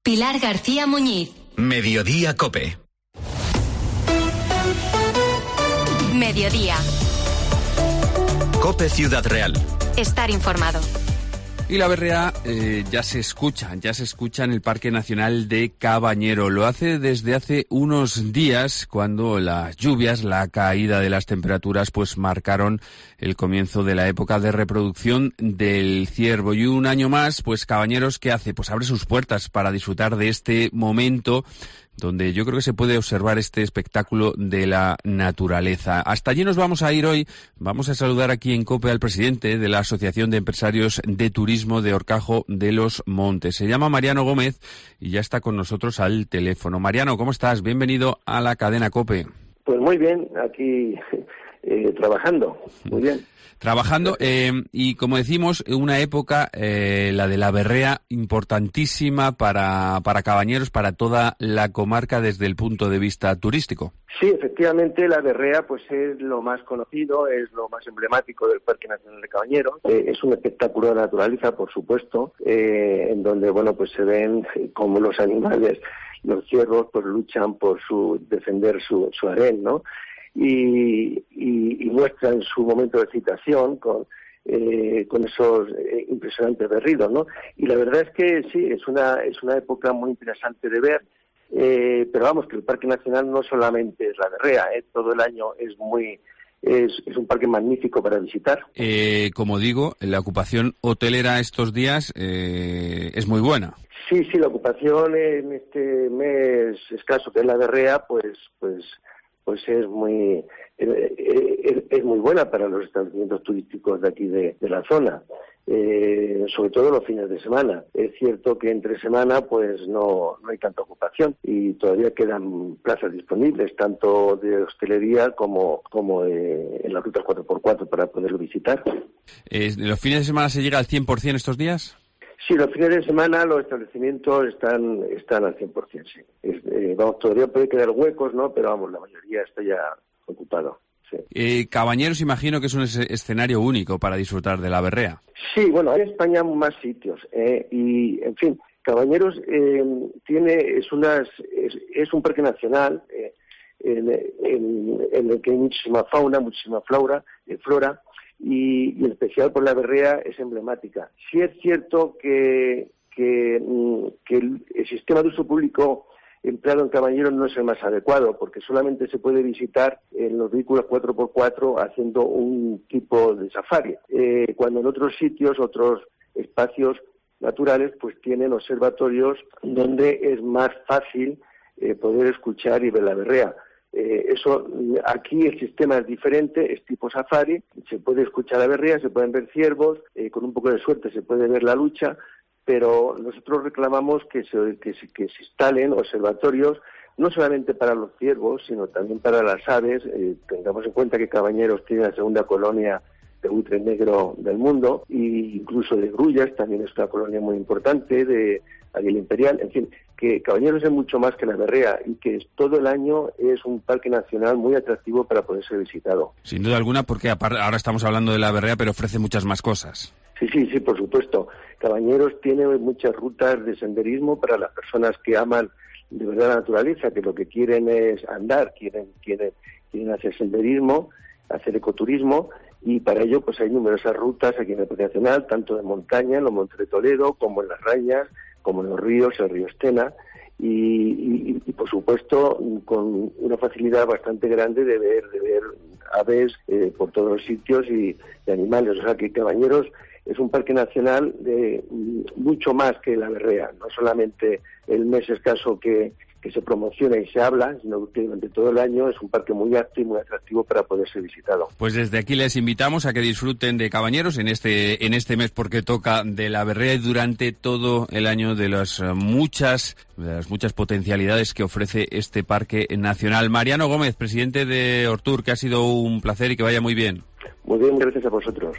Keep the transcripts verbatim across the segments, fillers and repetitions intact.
Pilar García Muñiz. Mediodía COPE. Mediodía. COPE Ciudad Real. Estar informado. Y la berrea eh, ya se escucha, ya se escucha en el Parque Nacional de Cabañero. Lo hace desde hace unos días, cuando las lluvias, la caída de las temperaturas, pues marcaron el comienzo de la época de reproducción del ciervo. Y un año más, pues Cabañeros, ¿qué hace? Pues abre sus puertas para disfrutar de este momento donde yo creo que se puede observar este espectáculo de la naturaleza. Hasta allí nos vamos a ir hoy. Vamos a saludar aquí en COPE al presidente de la Asociación de Empresarios de Turismo de Horcajo de los Montes. Se llama Mariano Gómez y ya está con nosotros al teléfono. Mariano, ¿cómo estás? Bienvenido a la cadena COPE. Pues muy bien, aquí eh, trabajando, muy bien. Trabajando, eh, y como decimos, una época, eh, la de la berrea, importantísima para, para Cabañeros, para toda la comarca desde el punto de vista turístico. Sí, efectivamente, la berrea pues es lo más conocido, es lo más emblemático del Parque Nacional de Cabañeros. Eh, es un espectáculo de naturaleza, por supuesto, eh, en donde bueno pues se ven como los animales, los ciervos, pues luchan por su defender su, su harén, ¿no? Y, y, y muestran su momento de excitación con eh, con esos eh, impresionantes berridos, ¿no? Y la verdad es que sí, es una es una época muy interesante de ver, eh, pero vamos, que el Parque Nacional no solamente es la berrea, ¿eh? Todo el año es muy es, es un parque magnífico para visitar. Eh, como digo, la ocupación hotelera estos días eh, es muy buena. Sí, sí, la ocupación en este mes escaso que es la berrea, pues pues pues es muy es, es muy buena para los establecimientos turísticos de aquí de, de la zona, eh, sobre todo los fines de semana. Es cierto que entre semana pues no, no hay tanta ocupación y todavía quedan plazas disponibles, tanto de hostelería como, como eh, en las rutas cuatro por cuatro para poderlo visitar. Eh, ¿Los fines de semana se llega al cien por ciento estos días? Sí, los fines de semana los establecimientos están están al cien por ciento, sí. Es, eh, vamos, todavía puede quedar huecos, ¿no? Pero vamos, la mayoría está ya ocupado, sí. Eh, Cabañeros, imagino que es un es- escenario único para disfrutar de la berrea. Sí, bueno, hay en España más sitios, ¿eh? Y, en fin, Cabañeros eh, tiene es unas es, es un parque nacional eh, en, en, en el que hay muchísima fauna, muchísima flora, eh, flora. Y, y en especial por la berrea es emblemática. Sí es cierto que, que, que el, el sistema de uso público empleado en Cabañeros no es el más adecuado, porque solamente se puede visitar en los vehículos cuatro por cuatro haciendo un tipo de safari, eh, cuando en otros sitios, otros espacios naturales, pues tienen observatorios donde es más fácil eh, poder escuchar y ver la berrea. Eh, eso aquí el sistema es diferente, es tipo safari, se puede escuchar la berrea, se pueden ver ciervos, eh, con un poco de suerte se puede ver la lucha, pero nosotros reclamamos que se, que se, que se instalen observatorios no solamente para los ciervos, sino también para las aves. Eh, tengamos en cuenta que Cabañeros tiene la segunda colonia de buitre negro del mundo, e incluso de grullas, también es una colonia muy importante, de águila imperial, en fin, que Cabañeros es mucho más que la berrea y que todo el año es un parque nacional muy atractivo para poder ser visitado. Sin duda alguna, porque ahora estamos hablando de la berrea, pero ofrece muchas más cosas. Sí, sí, sí, por supuesto. Cabañeros tiene muchas rutas de senderismo para las personas que aman de verdad la naturaleza, que lo que quieren es andar, quieren, quieren, quieren hacer senderismo, hacer ecoturismo, y para ello pues hay numerosas rutas aquí en el Parque Nacional, tanto de montaña, en los Montes de Toledo, como en las Rañas, como en los ríos, el río Estena, y, y, y por supuesto con una facilidad bastante grande de ver, de ver aves eh, por todos los sitios y de animales. O sea que Cabañeros es un parque nacional de mucho más que la berrea, no solamente el mes escaso que, que se promociona y se habla, sino que durante todo el año es un parque muy apto y muy atractivo para poder ser visitado. Pues desde aquí les invitamos a que disfruten de Cabañeros en este en este mes, porque toca de la berrea y durante todo el año de las muchas de las muchas potencialidades que ofrece este parque nacional. Mariano Gómez, presidente de Hortur, que ha sido un placer y que vaya muy bien. Muy bien, gracias a vosotros.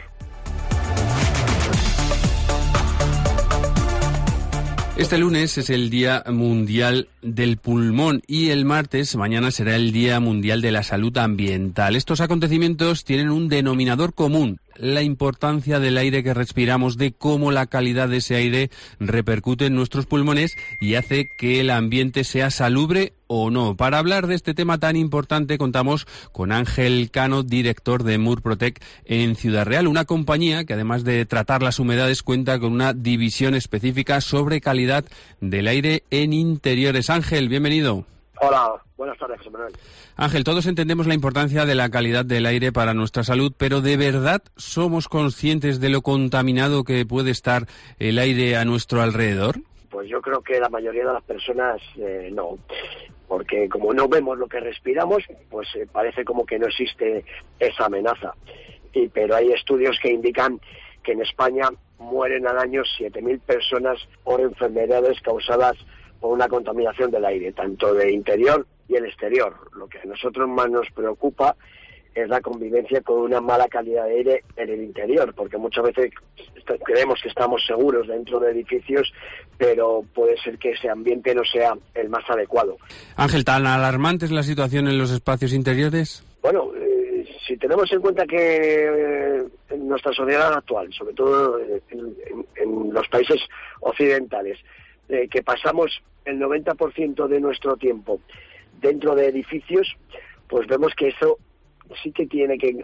Este lunes es el Día Mundial del Pulmón y el martes, mañana, será el Día Mundial de la Salud Ambiental. Estos acontecimientos tienen un denominador común: la importancia del aire que respiramos, de cómo la calidad de ese aire repercute en nuestros pulmones y hace que el ambiente sea salubre o no. Para hablar de este tema tan importante contamos con Ángel Cano, director de Murprotec en Ciudad Real, una compañía que además de tratar las humedades cuenta con una división específica sobre calidad del aire en interiores. Ángel, bienvenido. Hola, buenas tardes, José Manuel. Ángel, todos entendemos la importancia de la calidad del aire para nuestra salud, pero ¿de verdad somos conscientes de lo contaminado que puede estar el aire a nuestro alrededor? Pues yo creo que la mayoría de las personas eh, no, porque como no vemos lo que respiramos, pues eh, parece como que no existe esa amenaza. Y, pero hay estudios que indican que en España mueren al año siete mil personas por enfermedades causadas por una contaminación del aire, tanto de interior y el exterior. Lo que a nosotros más nos preocupa es la convivencia con una mala calidad de aire en el interior, porque muchas veces creemos que estamos seguros dentro de edificios, pero puede ser que ese ambiente no sea el más adecuado. Ángel, ¿tan alarmante es la situación en los espacios interiores? Bueno, eh, si tenemos en cuenta que eh, en nuestra sociedad actual, sobre todo en, en, en los países occidentales, eh, que pasamos el noventa por ciento de nuestro tiempo dentro de edificios, pues vemos que eso sí que tiene que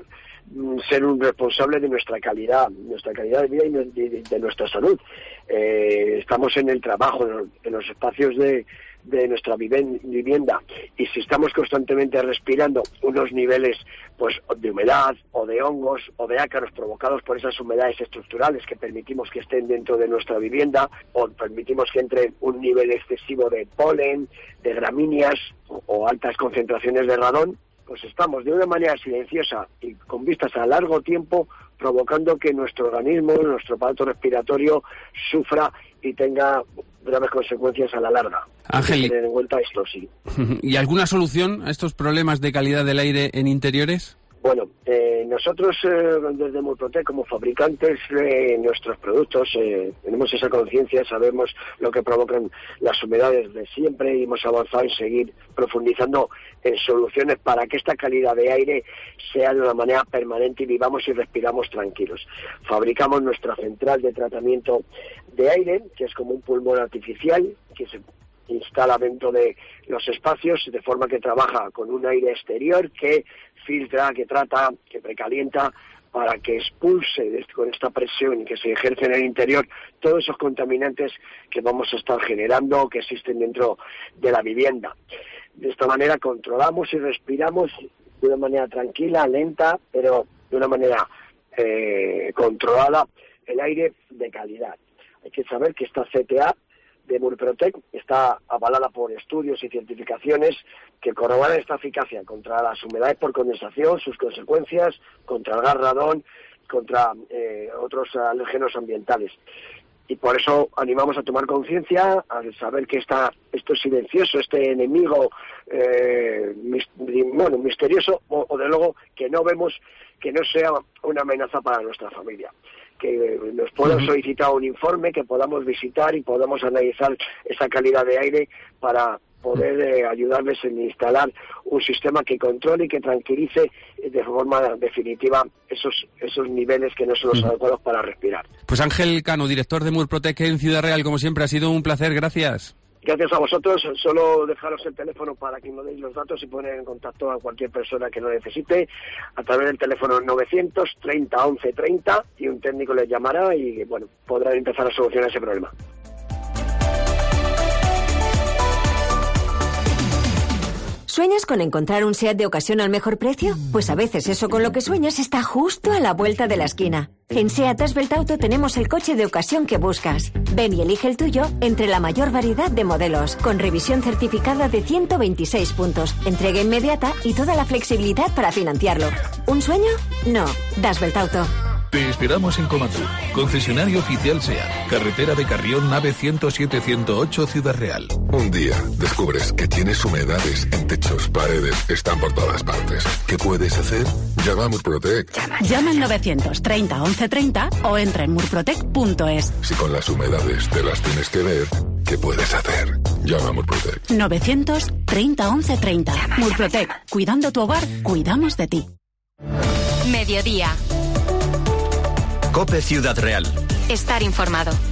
ser un responsable de nuestra calidad, nuestra calidad de vida y de, de nuestra salud. Eh, estamos en el trabajo, en los espacios de, de nuestra vivienda, y si estamos constantemente respirando unos niveles pues de humedad o de hongos o de ácaros provocados por esas humedades estructurales que permitimos que estén dentro de nuestra vivienda, o permitimos que entre un nivel excesivo de polen, de gramíneas o, o altas concentraciones de radón, pues estamos de una manera silenciosa y con vistas a largo tiempo provocando que nuestro organismo, nuestro aparato respiratorio sufra y tenga graves consecuencias a la larga. Ángel, hay que tener en cuenta esto, sí. ¿Y alguna solución a estos problemas de calidad del aire en interiores? Bueno, eh, nosotros eh, desde Murprotec, como fabricantes de nuestros productos, eh, tenemos esa conciencia, sabemos lo que provocan las humedades de siempre y hemos avanzado en seguir profundizando en soluciones para que esta calidad de aire sea de una manera permanente y vivamos y respiramos tranquilos. Fabricamos nuestra central de tratamiento de aire, que es como un pulmón artificial, que se instala dentro de los espacios, de forma que trabaja con un aire exterior que filtra, que trata, que precalienta, para que expulse con esta presión que se ejerce en el interior todos esos contaminantes que vamos a estar generando, que existen dentro de la vivienda. De esta manera controlamos y respiramos de una manera tranquila, lenta, pero de una manera eh, controlada, el aire de calidad. Hay que saber que esta C T A de Murprotec está avalada por estudios y certificaciones que corroboran esta eficacia contra las humedades por condensación, sus consecuencias, contra el gas radón, contra eh, otros alérgenos ambientales. Y por eso animamos a tomar conciencia, a saber que esta, esto es silencioso, este enemigo eh, mis, bueno, misterioso, o, o de luego que no vemos, que no sea una amenaza para nuestra familia. Que nos puedan solicitar un informe, que podamos visitar y podamos analizar esa calidad de aire para poder eh, ayudarles en instalar un sistema que controle y que tranquilice de forma definitiva esos esos niveles que no son los adecuados para respirar. Pues Ángel Cano, director de Murprotec en Ciudad Real, como siempre ha sido un placer, gracias. Gracias a vosotros, solo dejaros el teléfono para que me deis los datos y poner en contacto a cualquier persona que lo necesite a través del teléfono novecientos treinta once treinta y un técnico les llamará y bueno, podrán empezar a solucionar ese problema. ¿Sueñas con encontrar un SEAT de ocasión al mejor precio? Pues a veces eso con lo que sueñas está justo a la vuelta de la esquina. En SEAT Asbelt Auto tenemos el coche de ocasión que buscas. Ven y elige el tuyo entre la mayor variedad de modelos, con revisión certificada de ciento veintiséis puntos, entrega inmediata y toda la flexibilidad para financiarlo. ¿Un sueño? No. Asbelt Auto. Te esperamos en Comatur, concesionario oficial SEAT, carretera de Carrión, nave ciento siete ciento ocho, Ciudad Real. Un día descubres que tienes humedades en techos, paredes, están por todas partes. ¿Qué puedes hacer? Llama a Murprotec. Llama al novecientos treinta once treinta o entra en murprotec punto es. Si con las humedades te las tienes que ver, ¿qué puedes hacer? Llama a Murprotec. novecientos treinta once treinta. Murprotec. Cuidando tu hogar, cuidamos de ti. Mediodía. COPE Ciudad Real. Estar informado.